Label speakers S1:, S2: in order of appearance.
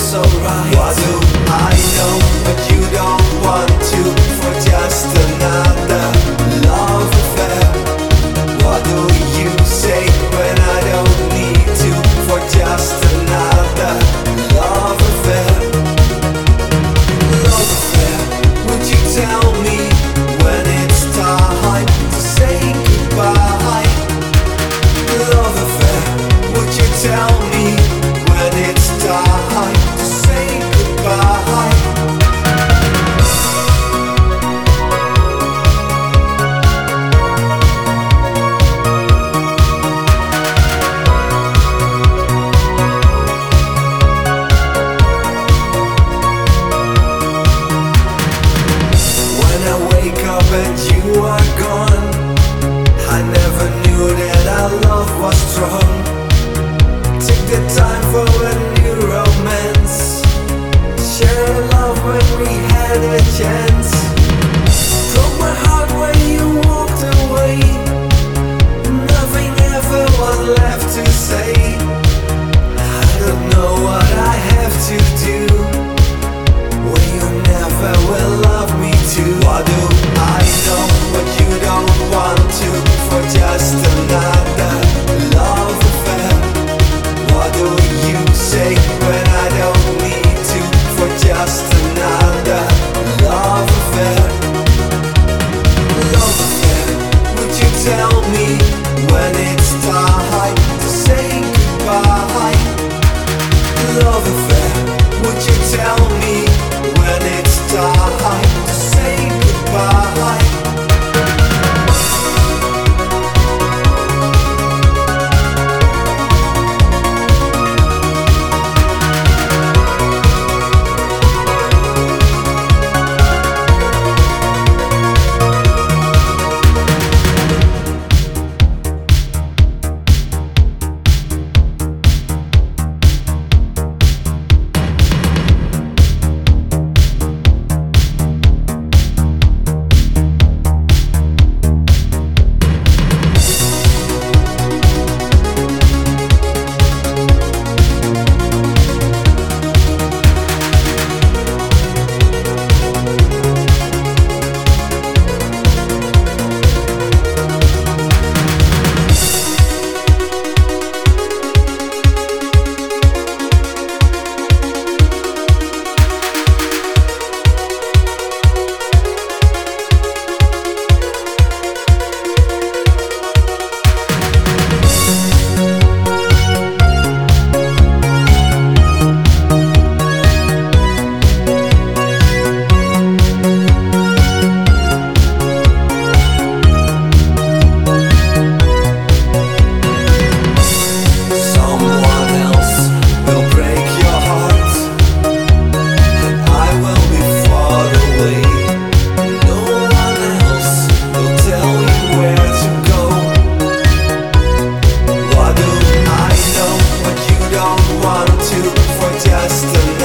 S1: alright. What do I know what you don't want to, for just another love affair? What do you say when I don't need to, for just another love affair? Love affair, would you tell me when it's time to say goodbye? Love affair, would you tell me when it's time to say goodbye? When I wake up and you are gone, I never knew that our love was strong. Took the time for a new romance, share love when we had a chance. Broke my heart when you walked away, nothing ever was left to say. I don't know what I have to do when you never will love me too. What do I know what you don't want to, for just another love affair? What do you say when I don't need to, for just another love affair? Love affair, would you tell me when it's time to say goodbye? Love affair, would you tell me when it's time to say goodbye? Someone else will break your heart, and I will be far away. No one else will tell you where to go. What do I know what you don't want to, for just another